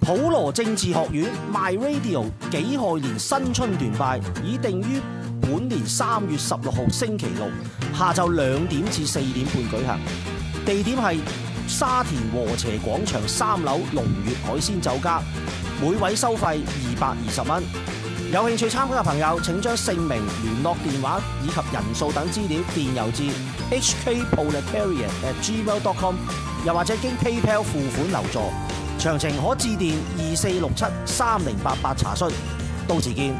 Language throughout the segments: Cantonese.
普羅政治學院 My Radio 己亥年新春團拜已定於本年3月16號星期六下晝2點至4點半舉行，地點係沙田禾輋廣場3樓龍悅海鮮酒家，每位收費220蚊。有興趣參加嘅朋友請將姓名、聯絡電話以及人數等資料電郵至 hkproletariat@gmail.com， 又或者經 PayPal 付款留座。詳情可致電24673088查詢。到時見。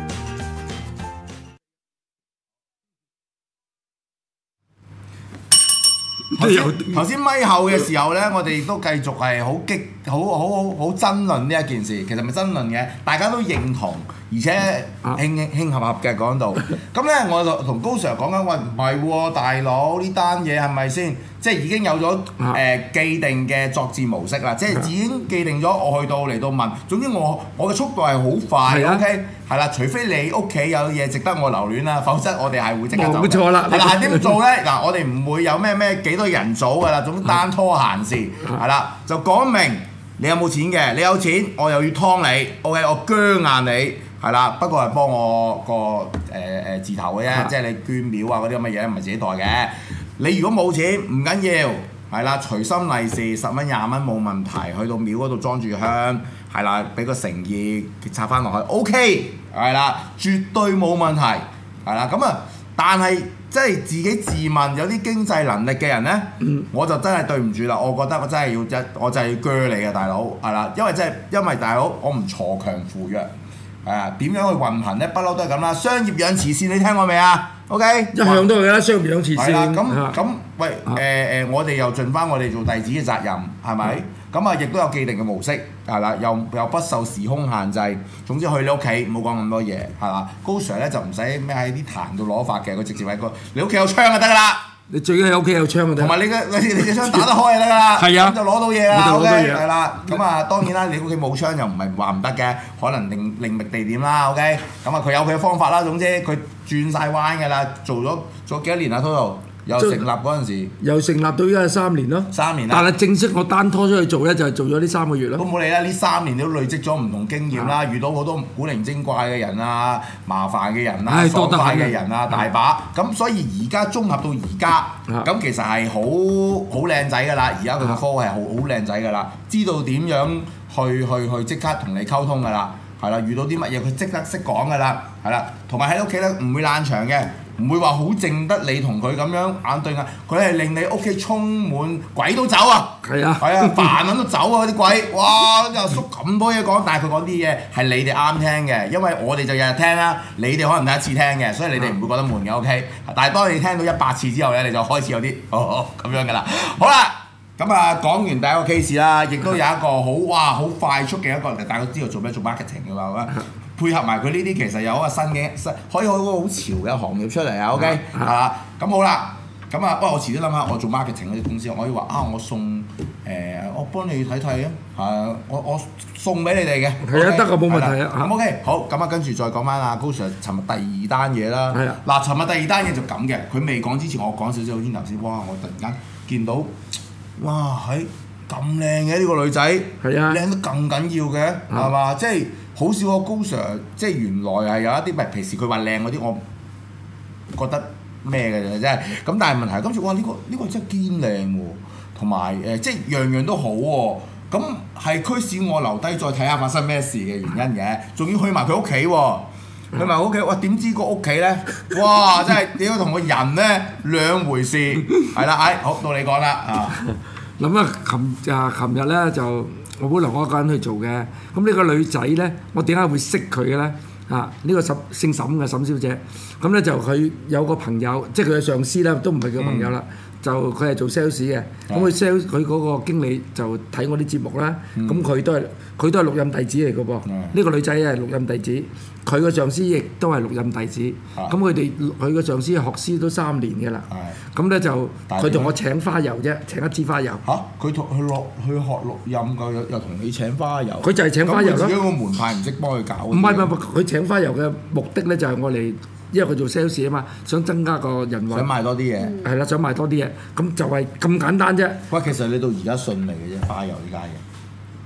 頭先咪後嘅時候咧，我哋都繼續係好爭論呢一件事。其實咪爭論嘅，大家都認同，而且興合合嘅講到。咁咧，我就同高 Sir 講緊，喂唔係喎，大佬呢單嘢係咪先？即係已經有咗既定嘅作戰模式啦，即係已經既定咗。我去到嚟到問，總之我嘅速度係好快 ，OK 係啦。除非你屋企有嘢值得我留戀啦，否則我哋係會即刻走。 冇錯啦。 係啦，點做咧？嗱，我哋唔會有咩幾多人組㗎啦，總之單拖閒事係啦，就講明你有冇錢嘅，你有錢我又要劏你 ，OK 我僵硬你係啦。不過係幫我個字頭嘅啫，即係你捐廟啊嗰啲咁嘅嘢，唔係自己袋嘅。你如果冇錢唔緊要，係啦，隨心利是10蚊20蚊冇問題，去到廟嗰度裝住香，係啦，俾個誠意插翻落去 ，OK， 係啦，絕對冇問題，係啦，咁啊，但係即係自己自問有啲經濟能力嘅人呢，我就真係對唔住啦，我覺得我真係我就係要鋸你嘅大佬，係啦，因為大佬我唔鋤強扶弱，點樣去運行呢？不嬲都係咁啦，商業養慈善你聽過未啊？OK， 一向都係啦，商業養慈善。 係啦，咁喂我哋又盡翻我哋做弟子嘅責任，係咪？咁啊，亦都有既定嘅模式，係啦，又不受時空限制。總之去你屋企，唔好講咁多嘢，係啦。高 Sir 咧就唔使咩喺啲壇度攞法嘅，佢直接喺你屋企有槍就得㗎啦。 你最緊要屋企有槍就得。 同埋你隻槍打得開就得㗎啦。係啊，咁就攞到嘢啦。OK，係啦。咁啊，當然啦，你屋企冇槍又唔係話唔得嘅，可能另覓地點啦。OK，咁啊，佢有佢嘅方法啦。總之佢轉晒彎㗎啦，做咗幾多年啊？Total 由成立嗰陣時， 由成立到依家係3年咯。 3年啦。 但係正式我單拖出去做咧，就係做咗呢3個月咯。 都冇理啦，呢3年都累積咗唔同經驗啦，遇到好多古靈精怪嘅人啊、麻煩嘅人啊、爽快嘅人啊，大把。咁所以而家綜合到而家，咁其實係好靚仔㗎啦。而家佢個科係好靚仔㗎啦，知道點樣去即刻同你溝通㗎啦，係啦。遇到啲乜嘢佢即刻識講㗎啦，係啦。同埋喺屋企咧唔會爛場嘅。唔會話好靜得你同佢咁樣眼對眼，佢係令你屋企充滿鬼都走啊！係啊，煩撚都走啊！嗰啲鬼，哇！阿叔咁多嘢講，但係佢講啲嘢係你哋啱聽嘅，因為我哋就日日聽啦，你哋可能第一次聽嘅，所以你哋唔會覺得悶嘅 OK。但係當你聽到100次之後咧，你就開始有啲咁樣㗎啦。好啦，咁啊講完第一個 case 啦，亦都有一個好快速嘅一個，大家都知道做咩做 marketing 㗎嘛。配合埋佢呢啲，其實有一個新可以有一個好潮嘅行業出嚟啊 ，OK， 係啦，咁好啦，咁啊，不過我遲啲諗下，我做 marketing 嗰啲公司，我可以話我送我幫你睇睇啊，我送俾你哋嘅， 係啊，得啊，冇問題啊， 咁 OK， 好，咁啊，跟住再講翻阿高 Sir 尋日第2單嘢啦，係啊，嗱，尋日第2單嘢就咁嘅，佢未講之前，我講少少先頭先，哇，我突然間見到，哇，咁靚嘅呢個女仔，係啊，靚得更緊要嘅，係嘛，即係。好少個高 Sir，即係原來係有一啲，平時佢話靚嗰啲，我覺得咩嘅啫，真係。咁但係問題，今次哇呢個真係堅靚喎，同埋即係樣樣都好喎。咁係驅使我留低再睇下發生咩事嘅原因嘅，仲要去埋佢屋企喎，去埋屋企，哇點知個屋企咧，哇真係點解同個人咧兩回事，係啦，好到你講啦啊。 咁啊，琴日咧就。我本來我一個人去做嘅，咁呢個女仔咧，我點解會識佢嘅咧？呢個姓沈嘅沈小姐，咁咧就佢有個朋友，即係佢嘅上司啦，都唔係叫朋友啦，就佢係做 sales 嘅，咁佢 sales 佢嗰個經理就睇我啲節目啦，咁佢都係錄音弟子嚟嘅噃，呢個女仔係錄音弟子，佢個上司亦都係錄音弟子，咁佢個上司學師都3年嘅啦，咁咧就佢同我請花油啫，請一支花油。嚇！佢落去學錄音㗎，又同你請花油。佢就係請花油咯。咁佢自己個門派唔識幫佢搞。唔係，佢請花油嘅目的咧就係我嚟，因為佢做 sales 啊嘛，想增加個人運。想賣多啲嘢。係啦，想賣多啲嘢，咁就係咁簡單啫。喂，其實你到而家信嚟嘅啫，花油呢家嘢。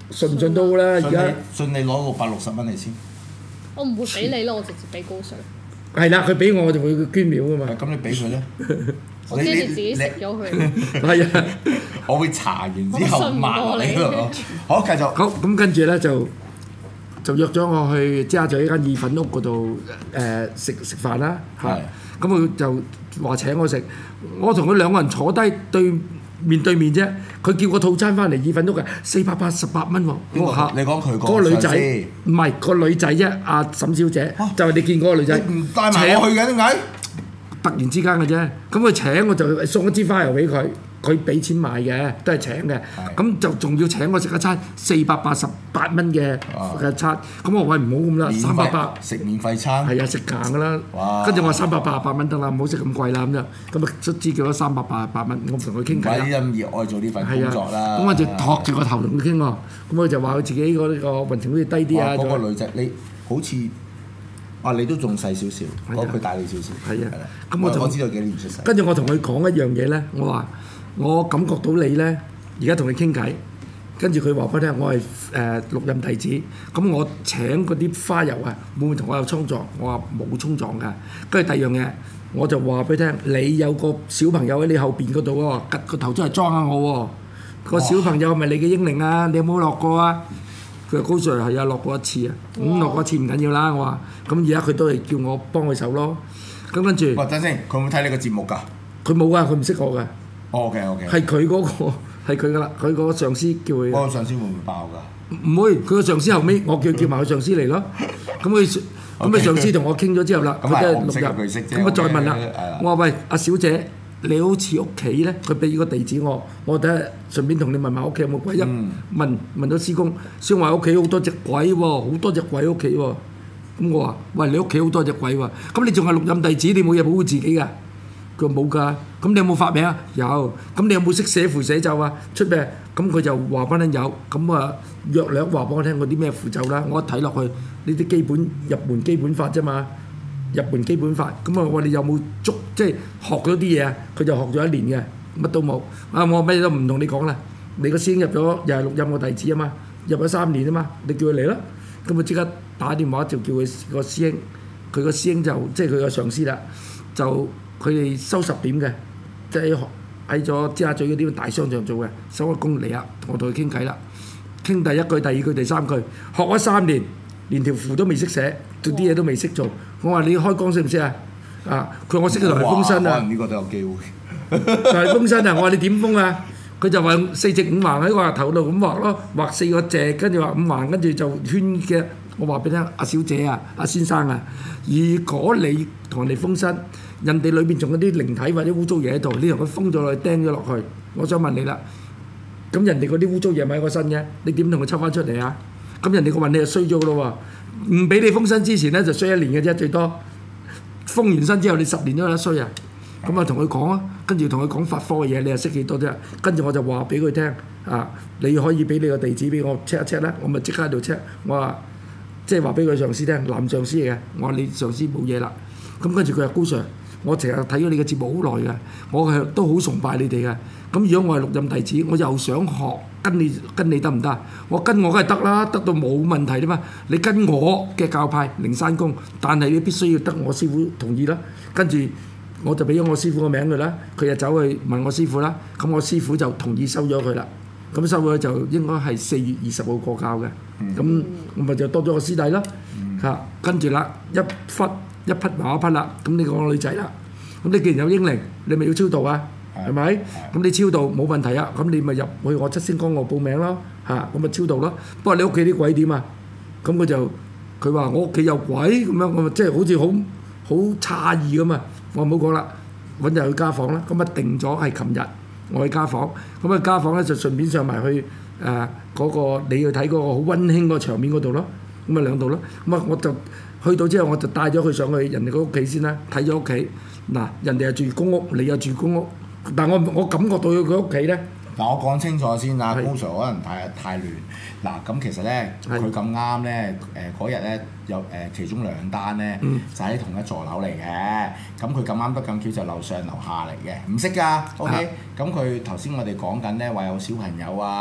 順唔順都好啦。而家信你攞660蚊嚟先。 我唔會俾你咯，我直接俾高 Sir。 係啦，佢俾我就會捐廟噶嘛。 咁你俾佢咧？ 我驚你自己食咗佢。 係啊， 我會查完之後罵你咯。好，繼續。 好咁跟住咧就約咗我去尖沙咀一間意粉屋嗰度食飯啦嚇。咁佢就話請我食，我同佢兩個人坐低面對面啫。佢叫個套餐翻嚟意粉屋嘅488蚊喎。我話你講佢嗰個女仔唔係個女仔啫，阿沈小姐就係你見嗰個女仔。 唔帶埋我去嘅點解？ 突然之間嘅啫，咁佢請我就送一支花油俾佢，佢俾錢買嘅，都係請嘅。咁就仲要請我食一餐488蚊嘅餐，咁我話喂，唔好咁啦，388 食免費餐。 係啊，食硬㗎啦。跟住我話388蚊得啦，唔好食咁貴啦咁就，咁啊卒之叫咗388蚊，我同佢傾偈啦。 唔係咁熱愛做呢份工作啦。 咁我就托住個頭同佢傾喎，咁佢就話佢自己嗰個運程好似低啲啊。 嗰個女仔你好似。你都仲細少少，佢大你少少。係啊，咁我知道幾年出世。 跟住我同佢講一樣嘢咧，我話我感覺到你咧，而家同你傾偈，跟住佢話俾我聽，我係錄音弟子，咁我請嗰啲花油啊，會唔會同我有衝撞？我話冇衝撞㗎。跟住第二樣嘢，我就話俾佢聽，你有個小朋友喺你後邊嗰度喎，趌個頭出嚟裝下我喎，個小朋友係咪你嘅英靈啊？你有冇落過啊？佢話高 Sir 係啊，落過一次啊，咁落過一次唔緊要啦。我話咁而家佢都係叫我幫佢手咯。咁跟住， 等先，佢會睇你個節目㗎？ 佢冇啊，佢唔識我㗎。 OK。 係佢嗰個係佢㗎啦，佢嗰個上司叫佢。 嗰個上司會唔會爆㗎？ 唔會，佢個上司後尾我叫埋佢上司嚟咯。咁佢上司同我傾咗之後啦，佢即係錄入。咁我再問啦，我話喂，阿小姐。你好似屋企咧，佢俾個地址我等下順便同你問下屋企有冇鬼音，問到師公，師公話屋企好多隻鬼喎，好多隻鬼屋企喎。咁我話：喂，你屋企好多隻鬼喎，咁你仲係錄音弟子，你冇嘢保護自己㗎？佢話冇㗎。咁你有冇發名啊？有。咁你有冇識寫符寫咒啊？出咩？咁佢就話翻有。咁啊約略話俾我聽嗰啲咩符咒啦。我一睇落去呢啲基本入門基本法啫嘛。入門基本法，咁啊我哋有冇即係學咗啲嘢啊？佢就學咗1年嘅，乜都冇。我乜嘢都唔同你講啦。你個師兄入咗又係錄音個弟子啊嘛，入咗3年啊嘛，你叫佢嚟啦。咁佢即刻打電話就叫佢個師兄，佢個師兄就即係佢個上司啦，就佢哋收10點嘅，即係喺咗尖沙咀嗰啲大商場做嘅，收個工嚟啊！我同佢傾偈啦，傾第一句、第二句、第三句，學咗3年，連條符都未識寫，做啲嘢都未識做。我話你開光識唔識啊？佢話我識個台風身啊。 呢個都有機會。 台風身啊！我話你點封啊？佢就話4隻5橫喺個額頭度咁畫咯，畫4個隻，跟住畫5橫，跟住就圈嘅。我話俾你聽，阿小姐啊，阿先生啊，如果你同人哋封身，人哋裏邊仲有啲靈體或者污糟嘢喺度，你同佢封咗落去，釘咗落去，我想問你啦，咁人哋嗰啲污糟嘢咪喺個身嘅，你點同佢抽翻出嚟啊？咁人哋個運你就衰咗咯喎，唔俾你封身之前咧就衰1年嘅啫，最多封完身之後你10年都有得衰啊！咁啊同佢講啊，跟住同佢講法科嘅嘢，你又識幾多啫？跟住我就話俾佢聽啊，你可以俾你個地址俾我 check 一 check 啦，我咪即刻喺度 check，我話即係話俾佢上司聽，男上司嚟嘅，我話你上司冇嘢啦。咁跟住佢話高 Sir，我成日睇咗你嘅節目好耐嘅，我係都好崇拜你哋嘅。咁如果我係錄音弟子，我又想學跟你得唔得？我跟我梗係得啦，得到冇問題啫嘛。你跟我嘅教派靈山公，但係你必須要得我師傅同意啦。跟住我就俾咗我師傅個名佢啦，佢就走去問我師傅啦。咁我師傅就同意收咗佢啦。咁收咗就應該係4月20號過教嘅。咁我咪就多咗個師弟咯。嚇，跟住啦，一匹馬一匹啦。咁你講個女仔啦。咁你既然有英靈，你咪要超度啊？係咪？咁你超度冇問題啊？咁你咪入去我七星光我報名咯。嚇，咁咪超度咯。不過你屋企啲鬼點啊？咁佢話我屋企有鬼咁樣，我咪即係好似好詫異咁啊！我唔好講啦，揾日去家訪啦。咁啊定咗係琴日我去家訪，咁啊家訪咧就順便上埋去嗰個你去睇嗰個好溫馨個場面嗰度咯。咁啊兩度咯。咁啊我就去到之後我就帶咗佢上去人哋個屋企先啦，睇咗屋企。嗱，人哋係住公屋，你又住公屋，但我感覺到佢屋企咧。 嗱，我講清楚先啦，高 Sir 可能太亂。嗱，咁其實咧，佢咁啱咧，嗰日咧有其中2單咧，就喺同一座樓嚟嘅。咁佢咁啱得咁巧就樓上樓下嚟嘅，唔識㗎。OK，咁佢頭先我哋講緊咧話有小朋友啊，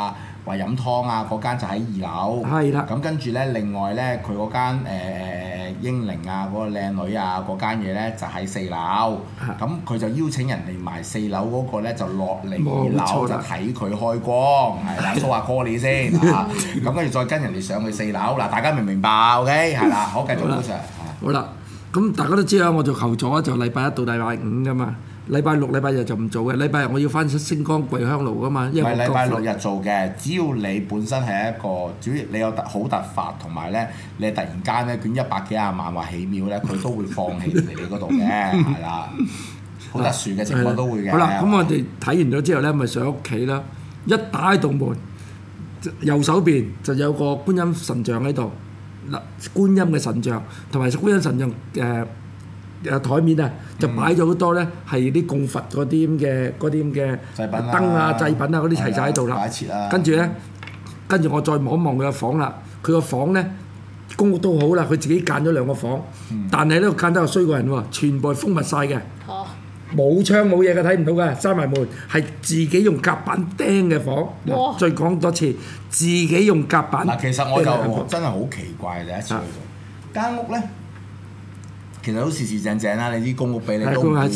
話飲湯啊嗰間就喺2樓。 係啦。 咁跟住咧，另外咧佢嗰間英靈啊嗰個靚女啊嗰間嘢咧就喺4樓。咁佢就邀請人嚟埋4樓嗰個咧就落嚟2樓就睇佢開光，係啦，蘇下歌你先嚇。咁跟住再跟人哋上去4樓。嗱，大家明唔明白 ？OK， 係啦，好繼續高 Sir。 好啦，咁大家都知啦，我做球座就禮拜1到禮拜5噶嘛。禮拜6、禮拜日就唔做嘅，禮拜日我要翻星光桂香爐噶嘛，因為唔係禮拜6日做嘅，只要你本身係一個，主要你有好突發，同埋咧你突然間咧捲100幾廿萬話起廟咧，佢都會放棄嚟你嗰度嘅，係啦，好特殊嘅情況都會嘅。 好啦，咁我哋睇完咗之後咧，咪上屋企啦，一打開道門，右手邊就有個觀音神像喺度，嗱，觀音嘅神像同埋觀音神像台面啊，就擺咗好多咧，係啲供佛嗰啲咁嘅祭品燈啊、祭品啊嗰啲齊晒喺度啦。跟住我再望一望佢個房啦，佢個房咧公屋都好啦，佢自己間咗2個房，但係咧間得又衰過人喎，全部係封密晒嘅，冇窗冇嘢嘅，睇唔到嘅，閂埋門，係自己用夾板釘嘅房。再講多次，自己用夾板。 嗱，其實我就真係好奇怪，第一次去到間屋咧。其實都四四正正啦，你啲公屋俾你都唔會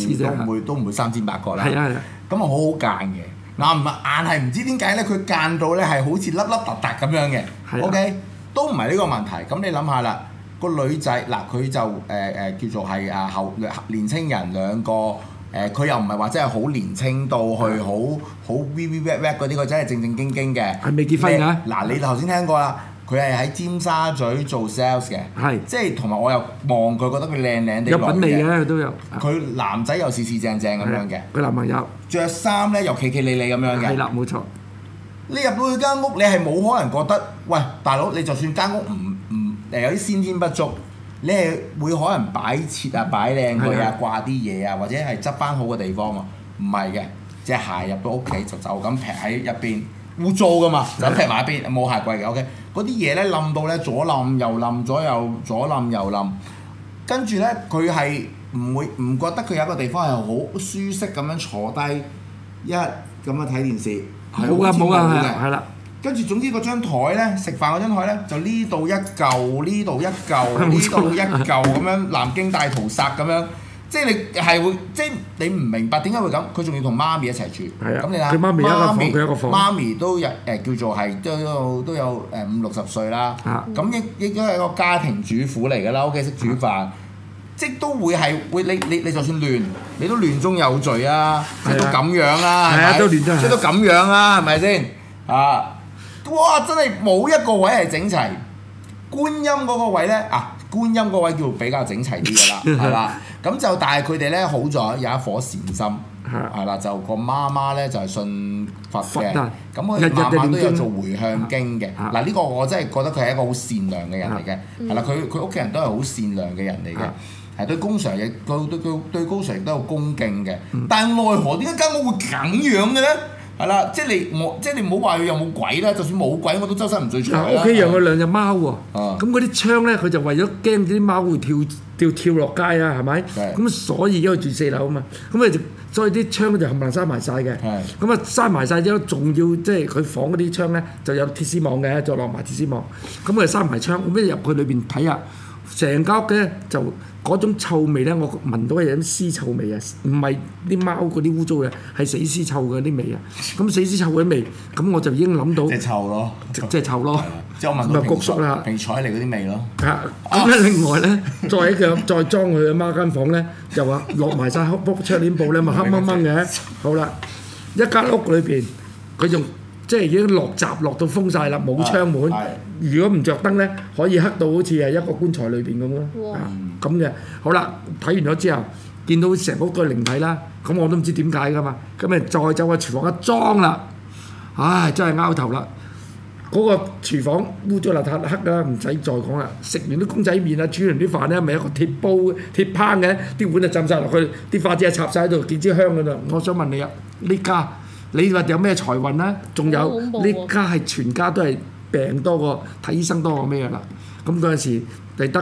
3千8角啦。咁啊好好間嘅，硬係唔知點解咧，佢間到咧係好似凹凹凸凸咁樣嘅。OK， 都唔係呢個問題。咁你諗下啦，個女仔嗱佢就叫做係後年青人2個，佢又唔係話真係好年青到去好 wet 嗰啲，佢真係正正經經嘅。係未結婚㗎？ 嗱，你頭先聽過啦。佢係喺尖沙咀做 sales 嘅，即係同埋我又望佢覺得佢靚靚地，有品味嘅都有。 佢男仔又四四正正咁樣嘅， 佢男朋友着衫咧又企企理理咁樣嘅。 係啦，冇錯。 你入到去間屋，你係冇可能覺得，喂，大佬，你就算間屋唔有啲先天不足，你係會可能擺設啊、擺靚佢啊、掛啲嘢啊，或者係執翻好嘅地方啊，唔係嘅，隻鞋入到屋企就咁劈喺入邊。污糟噶嘛，就劈埋一邊，冇鞋櫃嘅 OK。嗰啲嘢咧冧到咧左冧右冧，左冧右冧，跟住咧佢係唔覺得佢有一個地方係好舒適咁樣坐低咁樣睇電視， 冇㗎，係啦。 跟住總之嗰張台咧，食飯嗰張台咧，就呢度一嚿，呢度一嚿，呢度一嚿咁樣南京大屠殺咁樣。即係你係會，即係你唔明白點解會咁？佢仲要同媽咪一齊住。係啊。咁你睇， 佢媽咪一個房，佢一個房。 媽咪都有叫做係都有50-60歲啦。咁亦都係一個家庭主婦嚟㗎啦，屋企識煮飯，即都會係你就算亂，你都亂中有序啊！即都咁樣啦，係咪？都亂中。即都咁樣啦，係咪先？哇！真係冇一個位係整齊。觀音嗰個位咧觀音嗰位叫比較整齊啲㗎啦，係啦。咁就但係佢哋咧好在有一顆善心，係啦，就個媽媽咧就係信佛嘅，咁佢晚晚都有做回向經嘅。嗱，呢個我真係覺得佢係一個好善良嘅人嚟嘅，係啦，佢屋企人都係好善良嘅人嚟嘅，係對高 Sir 亦對高 Sir 亦都有恭敬嘅。但係奈何點解間屋會咁樣嘅咧？係啦，即係你唔好話佢有冇鬼啦，就算冇鬼我都周身唔聚財啦。 屋企養咗2隻貓喎，咁嗰啲窗咧佢就為咗驚啲貓會跳落街啊，係咪？咁所以因為住4樓啊嘛，咁所以啲窗就冚唪唥閂埋晒嘅。咁啊閂埋晒之後，仲要即係佢房嗰啲窗咧就有鐵絲網嘅，再落埋鐵絲網。咁佢閂埋窗，咁一入去裏邊睇下，成間屋嘅就嗰種臭味咧，我聞到係有啲屍臭味啊，唔係啲貓嗰啲污糟嘅，係死屍臭嘅啲味啊。咁死屍臭嗰啲味，咁我就已經諗到。即係臭咯。即係臭咯。 即係我聞到皮彩嚟嗰啲味咯。 咁咧另外咧，再裝佢阿媽間房咧，就話落埋晒窗簾布咧，咪黑掹掹嘅。好啦，一間屋裏邊，佢仲即係已經落閘落到封晒啦，冇窗門。如果唔着燈咧，可以黑到好似係一個棺材裏邊咁咯。咁嘅，好啦，睇完咗之後，見到成屋都係靈體啦，咁我都唔知點解噶嘛。咁咪再走去廚房一裝啦，唉，真係拗頭啦！嗰個廚房污糟邋遢黑啦，唔使再講啦。食完啲公仔麵啊，煮完啲飯咧，咪一個鐵煲鐵烹嘅，啲碗就浸晒落去，啲筷子啊插晒喺度，幾支香噶啦。我想問你啊，呢家你話有咩財運啊？仲有呢家係全家都係病多過睇醫生多過咩噶啦？咁嗰陣時你得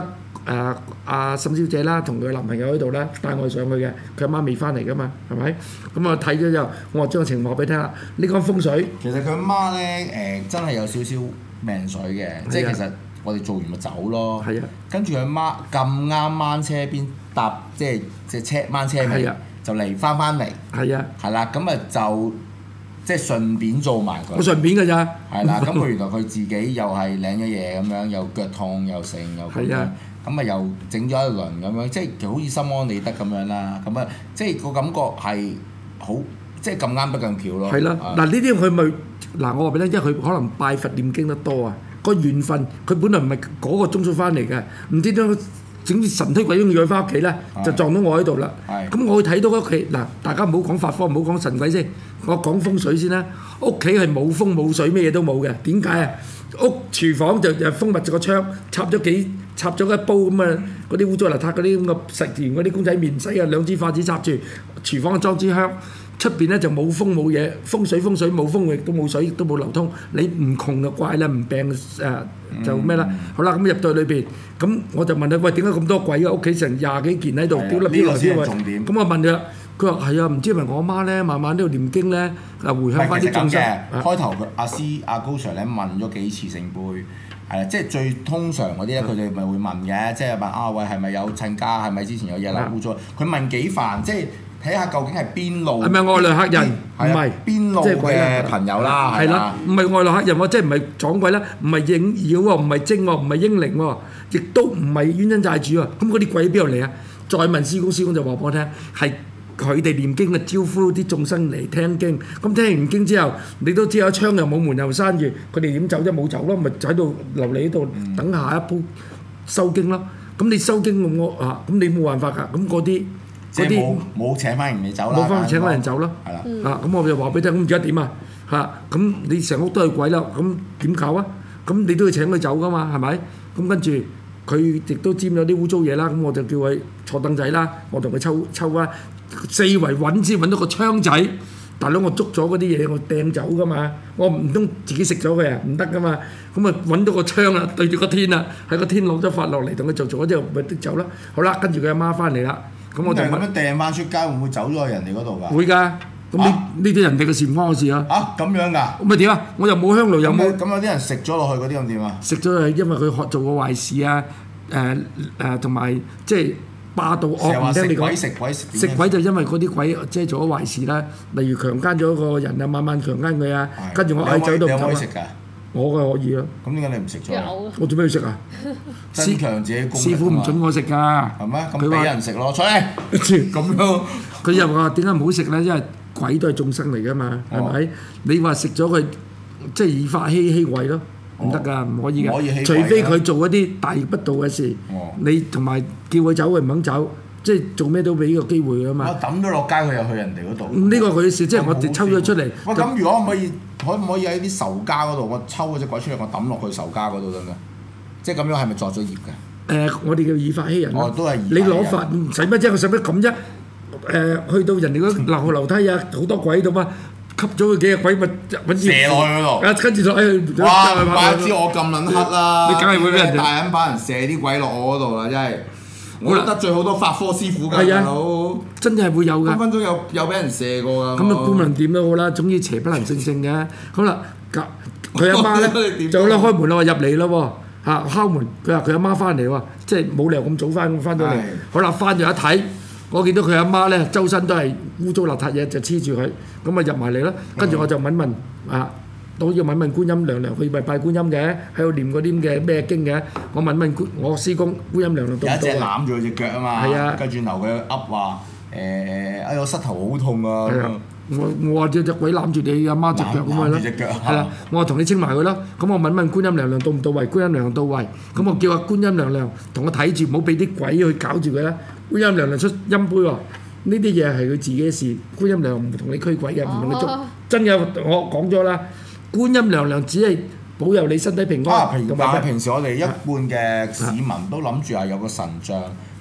阿沈小姐啦，同佢男朋友喺度啦，帶我上去嘅，佢阿媽未翻嚟噶嘛，係咪？咁我睇咗之後，我話將個情況話俾你聽啦。呢講風水， 其實佢阿媽咧真係有少少命水嘅，即係其實我哋做完咪走咯。係啊。跟住佢阿媽咁啱掹車邊搭，即係車掹車尾，就嚟翻嚟。係啊。係啦，咁啊就即係順便做埋佢。 我順便㗎咋。 係啦，咁佢原來佢自己又係領咗嘢咁樣，又腳痛又剩又咁樣。咁啊又整咗一輪咁樣，即係好似心安理得咁樣啦。咁啊，即係個感覺係好，即係咁啱得咁巧咯。係啦， 嗱呢啲佢咪嗱我話俾你聽，因為佢可能拜佛念經得多啊，個緣分佢本來唔係嗰個鐘數翻嚟嘅，唔知點解整啲神推鬼擁要佢翻屋企咧，就撞到我喺度啦。咁我去睇到屋企嗱，大家唔好講法科，唔好講神鬼先，我講風水先啦。屋企係冇風冇水，咩嘢都冇嘅，點解啊？屋廚房就封密住個窗，插咗一煲咁啊，嗰啲污糟邋遢嗰啲咁嘅食完嗰啲公仔麵洗啊，兩支筷子插住，廚房裝支香，出邊咧就冇風冇嘢，風水冇風亦都冇水，亦都冇流通。你唔窮就怪啦，唔病就咩啦？好啦，咁入到裏邊，咁我就問佢：喂，點解咁多鬼啊？屋企成廿幾件喺度，丟粒丟來丟去。咁我問佢啦。佢話係啊，唔知係咪我媽咧，晚晚喺度念經咧，回向翻啲眾生。 開頭阿高 Sir 咧問咗幾次聖杯，係啦，即係最通常嗰啲咧，佢哋咪會問嘅，即係問啊喂係咪有親家，係咪之前有嘢啦污糟？佢問幾煩，即係睇下究竟係邊路。係咪外來客人？唔係邊路嘅朋友啦，係啦， 唔係外來客人喎，即係唔係撞鬼啦，唔係應妖喎，唔係精喎，唔係英靈喎，亦都唔係冤親債主啊！咁嗰啲鬼邊度嚟啊？再問師公就話俾我聽係。佢哋念經嘅招呼啲眾生嚟聽經，咁聽完經之後，你都知有窗又冇門又閂住，佢哋點走啫？冇走咯，咪喺度留你喺度等下一鋪收經咯。咁你收經咁你冇辦法㗎。咁嗰啲冇請翻人哋走啦， 冇翻請翻人走咯。 係啦， 咁我就話俾你聽，咁而家點啊？咁你成屋都係鬼啦，咁點搞啊？咁你都要請佢走㗎嘛，係咪？咁跟住佢亦都沾咗啲污糟嘢啦，咁我就叫佢坐凳仔啦，我同佢抽啊。四圍揾先揾到個槍仔，大佬我捉咗嗰啲嘢我掟走噶嘛，我唔通自己食咗佢啊？唔得噶嘛，咁啊揾到個槍啦，對住個天啦，喺個天攞咗法落嚟同佢做咗之後咪的走啦。好啦，跟住佢阿媽翻嚟啦，咁我就咁樣掟翻出街會唔會走咗去人哋嗰度㗎？ 會㗎，咁呢啲人哋嘅事唔關我事啊。 咁樣㗎？ 咁咪點啊？我又冇香爐又冇。 咁有啲人食咗落去嗰啲咁點啊？ 食咗係因為佢做過壞事啊，同埋即係。霸道惡唔聽你講，食鬼就因為嗰啲鬼即係做咗壞事啦，例如強姦咗個人啊，慢慢強姦佢啊，跟住我喺酒度唔走啊。我嘅可以啊。咁點解你唔食咗？我做咩要食啊？ 增強自己功力。 師傅唔準我食㗎。 係咩？咁俾人食咯，出嚟。咁樣。 佢又話點解唔好食咧？因為鬼都係眾生嚟㗎嘛，係咪？你話食咗佢，即係以法欺鬼咯。唔得㗎，唔可以㗎，除非佢做一啲大逆不道嘅事，你同埋叫佢走佢唔肯走，即係做咩都俾個機會㗎嘛。我抌咗落街，佢又去人哋嗰度。呢個佢嘅事，即係我哋抽咗出嚟。 喂，咁如果可唔可以喺啲仇家嗰度，我抽嗰隻鬼出嚟，我抌落去仇家嗰度得唔得？即係咁樣係咪作咗業㗎？ 我哋叫以法欺人咯。 都係以法欺人。 你攞法唔使乜啫？我使乜咁啫？去到人哋嗰樓梯啊，好多鬼度嘛。吸咗佢幾隻鬼咪射落去嗰度， 跟住就哇！怪知我咁撚黑啦！ 你梗係會俾人大撚把人射啲鬼落我嗰度啦，真係我得罪好多法科師傅㗎，大佬真係會有㗎， 分分鐘有俾人射過㗎。 咁啊，無論點都好啦，總之邪不能勝正嘅。好啦，佢阿媽咧就咧開門啦，話入嚟咯喎，敲門，佢話佢阿媽翻嚟喎，即係冇理由咁早翻到嚟。好啦，翻咗一睇。我見到佢阿媽咧，周身都係污糟邋遢嘢，就黐住佢，咁啊入埋嚟啦。跟住我就問都要問觀音娘娘，佢咪拜觀音嘅，喺度念嗰啲嘅咩經嘅。我問我師公觀音娘娘到唔到啊？ 有一隻攬住佢隻腳啊嘛， 係啊， 跟住頭佢噏話我膝頭好痛啊！ 我話隻鬼攬住你阿媽隻腳咁咪咯，係啦，我話同你清埋佢咯。咁我問觀音娘娘到唔到位？觀音娘娘到位，咁我叫阿觀音娘娘同我睇住，唔好俾啲鬼去搞住佢啦。觀音娘娘出陰杯喎，呢啲嘢係佢自己嘅事，觀音娘娘唔同你驅鬼嘅，唔同你捉。真嘅，我講咗啦，觀音娘娘只係保佑你身體平安。 但係平時我哋一般嘅市民都諗住係有個神像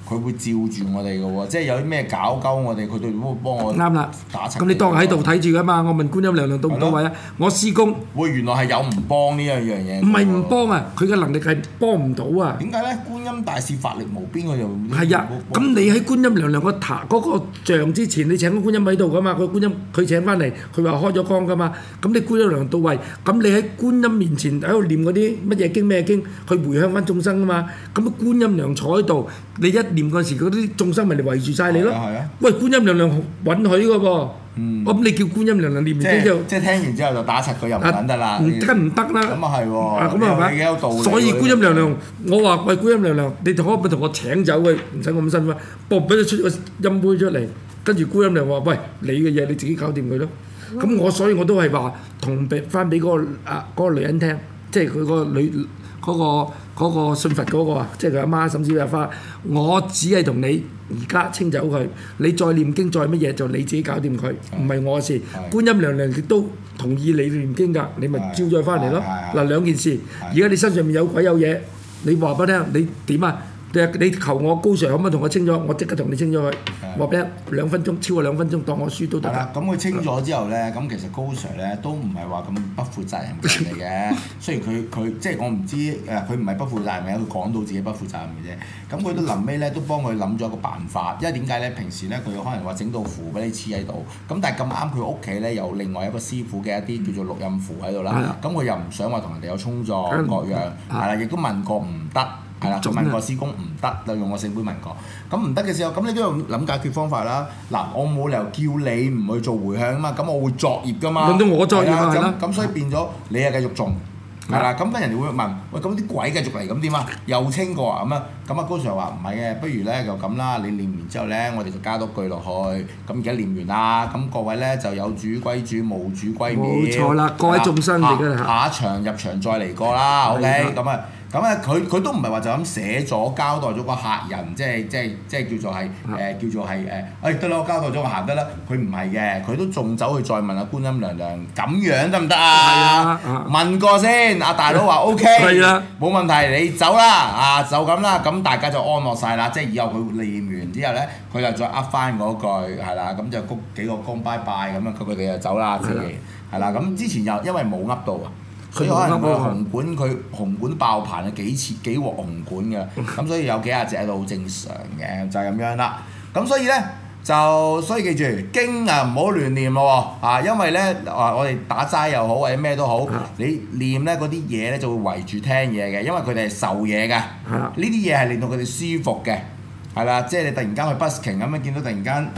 佢會照住我哋嘅喎，即係有啲咩搞鳩我哋，佢都會幫我啱啦， 打柒。 咁你當喺度睇住噶嘛？我問觀音娘娘到唔到位啊？我施工， 喂，原來係有唔幫呢一樣嘢。 唔係唔幫啊，佢嘅能力係幫唔到啊。 點解咧？觀音大士法力無邊，佢就係啊，咁你喺觀音娘娘個塔嗰個像之前，你請個觀音喺度噶嘛？個觀音佢請翻嚟，佢話開咗光噶嘛？咁你觀音娘娘到位，咁你喺觀音面前喺度念嗰啲乜嘢經咩經，去回向翻眾生啊嘛？咁觀音娘娘坐喺度，你一念嗰時，嗰啲眾生咪嚟圍住晒你咯。喂，觀音娘娘允許嘅噃。咁你叫觀音娘娘念完經之後， 即係聽完之後就打柒佢又唔撚得啦。 唔得啦。 咁啊係喎。 咁係咪？ 幾有道理。 所以觀音娘娘，我話喂觀音娘娘，你可唔可以同我請走佢？唔使咁辛苦，幫俾佢出個陰杯出嚟，跟住觀音娘娘話：喂，你嘅嘢你自己搞掂佢咯。咁所以我都係話同翻俾嗰個女人聽，即係佢個女嗰個信佛嗰個啊，即係佢阿媽甚至阿花，我只係同你而家清走佢，你再念經再乜嘢就你自己搞掂佢，唔係我嘅事。觀音娘娘亦都同意你念經㗎，你咪招咗翻嚟咯。嗱兩件事，而家你身上面有鬼有嘢，你話俾我聽，你點啊？你求我高 Sir 可唔可以同我清咗？我即刻同你清咗佢。話俾你2分鐘，超過2分鐘當我輸都得。 係啦，咁佢清咗之後咧，咁其實高 Sir 咧都唔係話咁不負責任嘅人嚟嘅。雖然佢即係我唔知佢唔係不負責任嘅，佢講到自己不負責任嘅啫。咁佢都臨尾咧都幫佢諗咗一個辦法，因為點解咧？平時咧佢可能話整到符俾你黐喺度，咁但係咁啱佢屋企咧有另外一個師傅嘅一啲叫做錄音符喺度啦。咁佢又唔想話同人哋有衝撞各樣，係啦，亦都問過唔得。係啦，問過師公唔得，就用個聖杯問過。咁唔得嘅時候，咁你都要諗解決方法啦。嗱，我冇理由叫你唔去做迴向啊嘛，咁我會作業噶嘛。 輪到我作業啊， 咁所以變咗你又繼續種，係啦。咁跟人哋會問：喂，咁啲鬼繼續嚟咁點啊？又清過啊咁啊？咁啊高 Sir 話唔係嘅，不如咧就咁啦。你念完之後咧，我哋就加多句落去。咁而家念完啦，咁各位咧就有主歸主，無主歸廟。 冇錯啦，各位眾生嚟㗎啦。 下一場入場再嚟過啦，OK，咁啊。咁咧，佢都唔係話就咁寫咗交代咗個客人，即係叫做係得啦，我交代咗個客得啦。佢唔係嘅，佢都仲走去再問下觀音娘娘咁樣得唔得啊？問過先，阿大佬話 OK，冇問題，你走啦，就咁啦。咁大家就安樂晒啦，即係以後佢念完之後咧，佢就再噏翻嗰句係啦，咁就鞠幾個躬拜拜咁樣，佢哋就走啦，自然係啦。咁之前又因為冇噏到啊。所以可能佢紅館爆棚啊，幾鑊紅館嘅，咁所以有幾廿隻喺度好正常嘅，就係咁樣啦。咁所以咧所以記住經啊唔好亂念咯喎，因為咧我哋打齋又好或者咩都好，你念咧嗰啲嘢咧就會圍住聽嘢嘅，因為佢哋係受嘢嘅，呢啲嘢係令到佢哋舒服嘅，係啦，即係你突然間去 busking 咁樣見到突然間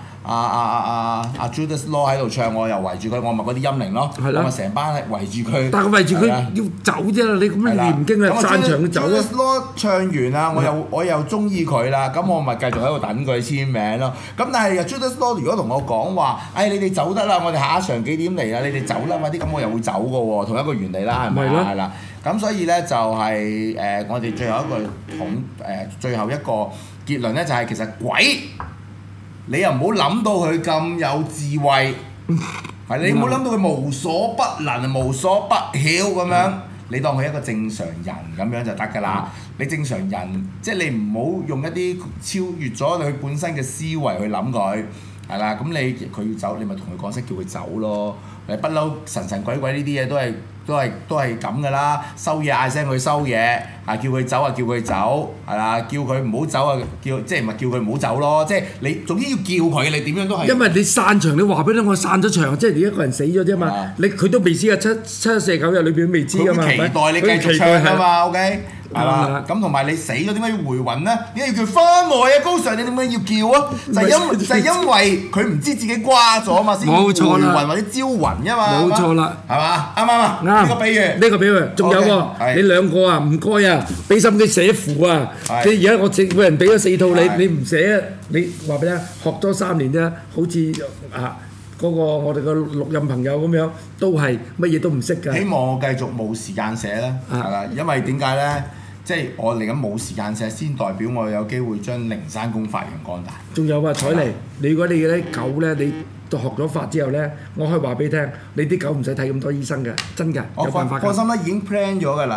Judas Law 喺度唱，我又圍住佢，我咪嗰啲陰靈咯，我咪成班係圍住佢。但係圍住佢要走啫，你咁樣念經啊，散場佢走咯。Judas Law 唱完啦，我又中意佢啦，咁我咪繼續喺度等佢簽名咯。咁但係 Judas Law 如果同我講話，你哋走得啦，我哋下一場幾點嚟啦？你哋走啦，快啲，咁我又會走嘅喎，同一個原理啦，係咪啊？係啦，咁所以咧就係我哋最後一個結論咧就係其實鬼。你又唔好諗到佢咁有智慧，係你唔好諗到佢無所不能、無所不曉咁樣，你當佢一個正常人咁樣就得㗎啦。你正常人，即係你唔好用一啲超越咗佢本身嘅思維去諗佢，係啦。咁佢要走，你咪同佢講聲叫佢走咯。你不嬲神鬼鬼呢啲嘢都係咁㗎啦，收嘢嗌聲佢收嘢，叫佢走叫佢走，係啦，叫佢唔好走啊，即係唔係叫佢唔好走咯，即係你總之要叫佢，你點樣都係。因為你散場，你話俾你我散咗場，即係你一個人死咗啫嘛，佢都未知啊，749日裏邊都未知㗎嘛，佢期待你繼續唱㗎嘛 ，OK。係嘛？咁同埋你死咗點解要回魂咧？點解要叫翻來啊？高 Sir 你點解要叫啊？就係因為佢唔知自己瓜咗嘛，先回魂或者招魂啊嘛。冇錯啦，係嘛？啱唔啱啊？啱。呢個比喻，仲有喎，你兩個啊，唔該啊，俾心機寫符啊！你而家我每人俾咗4套你唔寫，你話俾你聽，學咗3年啫，好似嗰個我哋個錄音朋友咁樣，都係乜嘢都唔識㗎。希望我繼續冇時間寫啦，係啦，因為點解咧？即係我嚟緊冇時間寫，先代表我有機會將靈山公發揚光大。仲有啊，采妮，如果你啲狗咧，你學咗法之後咧，我可以話俾你聽，你啲狗唔使睇咁多醫生嘅，真㗎，有辦法㗎。放心啦，已經 plan 咗㗎啦。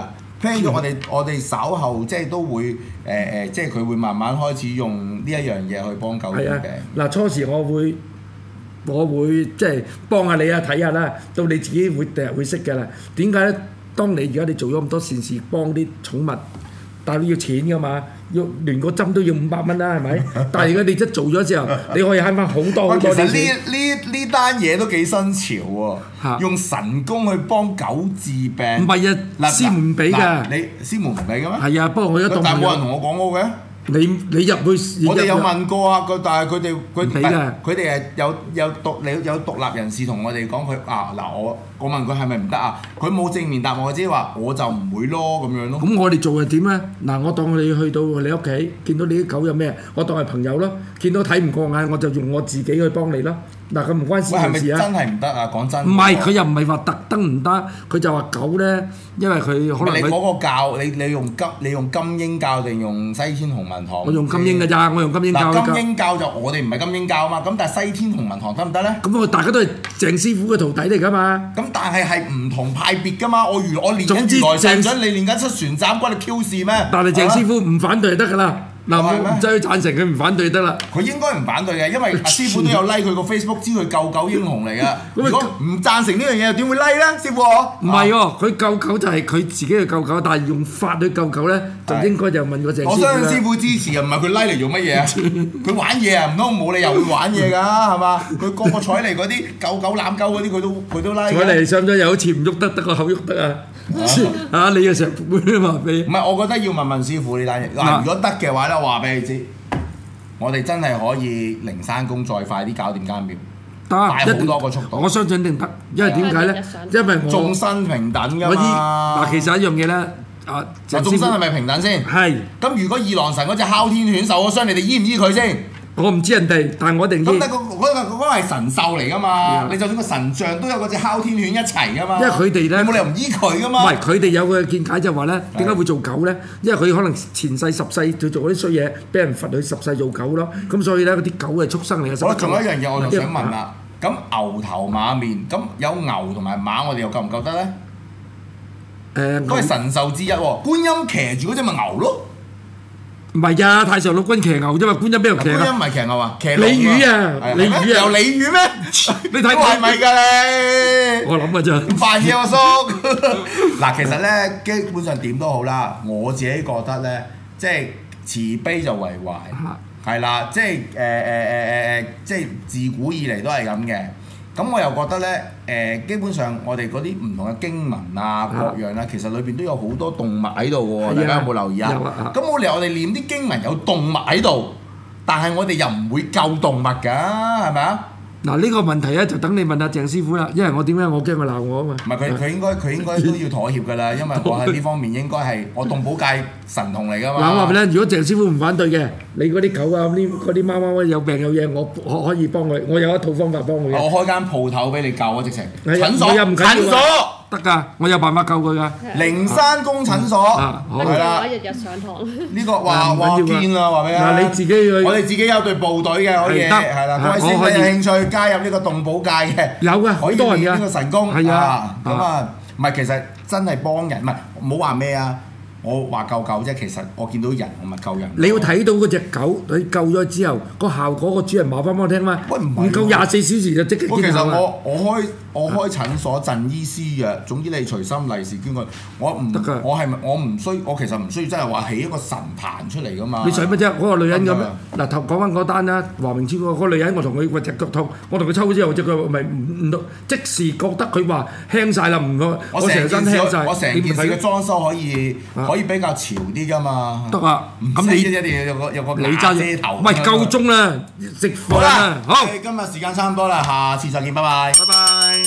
plan 咗我哋稍後即係都會即係佢會慢慢開始用呢一樣嘢去幫狗嘅。 嗱，初時我會即係幫下你啊，睇下啦，到你自己第日會識㗎啦。點解咧？當你而家你做咗咁多善事，幫啲寵物，但係你要錢㗎嘛，連個針都要500蚊啦，係咪？但係而家你一做咗之後，你可以慳翻好多好多啲錢。 其實呢單嘢都幾新潮喎，用神功去幫狗治病。 唔係啊，師門唔俾㗎。 你師門唔俾嘅咩？ 係啊，不過我而家當但係冇人同我講過嘅。 你入去， 我哋有問過啊，但係佢哋係有獨立人士同我哋講佢我問佢係咪唔得啊？佢冇正面答我，即係話我就唔會咯咁樣咯。咁我哋做係點咧？嗱，我當你去到你屋企，見到你啲狗有咩，我當係朋友咯。見到睇唔過眼，我就用我自己去幫你咯。嗱，佢唔關事嘅事啊。 真係唔得啊！講真。 唔係，佢又唔係話特登唔得，佢就話狗咧，因為佢可能你嗰個教你用金英教定用西天洪文堂？ 我用金英㗎咋，我用金英教。 金英教就我哋唔係金英教啊嘛，咁但係西天洪文堂得唔得咧？ 咁我大家都係鄭師傅嘅徒弟嚟㗎嘛。 咁但係唔同派別㗎嘛，我練緊如來神掌，你練緊七旋斬，關你 Q 事咩？ 但係鄭師傅唔反對就得㗎啦。嗱，唔使去贊成佢唔反對得啦。 佢應該唔反對嘅，因為阿師傅都有 like 佢個 Facebook，知佢救狗英雄嚟嘅。如果唔贊成呢樣嘢，又點會 like 咧？師傅唔係喎，佢救狗就係佢自己去救狗，但係用法去救狗咧，就應該就問個鄭師傅。 我相信師傅支持啊，唔係佢 like 嚟做乜嘢啊？佢玩嘢啊，唔通冇理由會玩嘢㗎係嘛？佢個彩嚟嗰啲狗攬狗嗰啲，佢都 like。 彩嚟上咗又好似唔喐得，得個口喐得啊！你又成日話俾。 唔係，我覺得要問師傅呢單嘢。嗱，如果得嘅話咧，我話俾你知，我哋真係可以靈山公再快啲搞掂間廟，快好多個速度。 我相信一定得，因為點解咧？因為眾生平等㗎嘛。 嗱，其實一樣嘢咧， 眾生係咪平等先？ 係。 咁如果二郎神嗰隻哮天犬受咗傷，你哋醫唔醫佢先？ 我唔知人哋，但係我一定醫。 咁但係嗰個係神獸嚟㗎嘛？你就算個神像都有嗰隻哮天犬一齊㗎嘛？ 因為佢哋咧， 你冇理由唔醫佢㗎嘛？ 唔係，佢哋有個見解就話咧，點解會做狗咧？因為佢可能前世10世就做嗰啲衰嘢，俾人罰佢10世做狗咯。咁所以咧，嗰啲狗係畜生嚟嘅。 好啦，仲有一樣嘢我就想問啦。咁牛頭馬面，咁有牛同埋馬，我哋又夠唔夠得咧？都係神獸之一喎。觀音騎住嗰隻咪牛咯。 唔係啊，太上老君騎牛啫嘛，觀音邊度騎啊？ 觀音唔係騎牛啊，騎鯉魚啊，鯉魚啊， 有鯉魚咩？ 你睇係咪㗎你？ 我諗㗎咋？ 唔煩嘢，我叔。嗱，其實咧，基本上點都好啦，我自己覺得咧，即係慈悲就為懷，係啦，即係即係自古以嚟都係咁嘅。咁我又覺得咧，基本上我哋嗰啲唔同嘅經文啊、各樣啦，其實裏邊都有好多動物喺度喎，大家有冇留意啊？咁冇理由我哋念啲經文有動物喺度，但係我哋又唔會救動物㗎，係咪啊？嗱， 呢個問題咧就等你問下鄭師傅啦，因為我點解我驚佢鬧我啊嘛。 唔係佢應該都要妥協㗎啦，因為我喺呢方面應該係我動保界神童嚟㗎嘛。 嗱，我話俾你聽，如果鄭師傅唔反對嘅，你嗰啲狗啊、嗰啲貓貓有病有嘢，我可以幫佢，我有一套方法幫佢嘅。 我開間鋪頭俾你救啊，直情診所得㗎，我有辦法救佢㗎。 靈山公診所係啦， 日日上堂。 呢個話見啦，話俾你聽。 嗱，你自己我哋自己有隊部隊嘅，可以係啦。各位師弟有興趣加入呢個動保界嘅， 有㗎，好多人㗎。 呢個神功係啊， 咁啊，唔係其實真係幫人，唔係唔好話咩啊。我話救狗啫，其實我見到人我咪救人。 你要睇到嗰隻狗，你救咗之後個效果，個主人話翻俾我聽嘛。喂，唔夠24小時就即刻見效。 其實我開診所贈醫施藥，總之你隨心利是捐佢。我其實唔需要真係話起一個神壇出嚟噶嘛。 你想乜啫？嗰個女人咁嗱，頭講翻嗰單啦，華明超嗰個女人，我同佢隻腳痛，我同佢抽之後隻腳咪唔到，即時覺得佢話輕晒啦，唔我成身輕晒。 我成件事嘅裝修可以比較潮啲㗎嘛？ 得啊，咁你一定要有個你揸遮頭。 唔係夠鐘啦，食飯啦。 好，今日時間差唔多啦，下次再見，拜拜。 拜拜。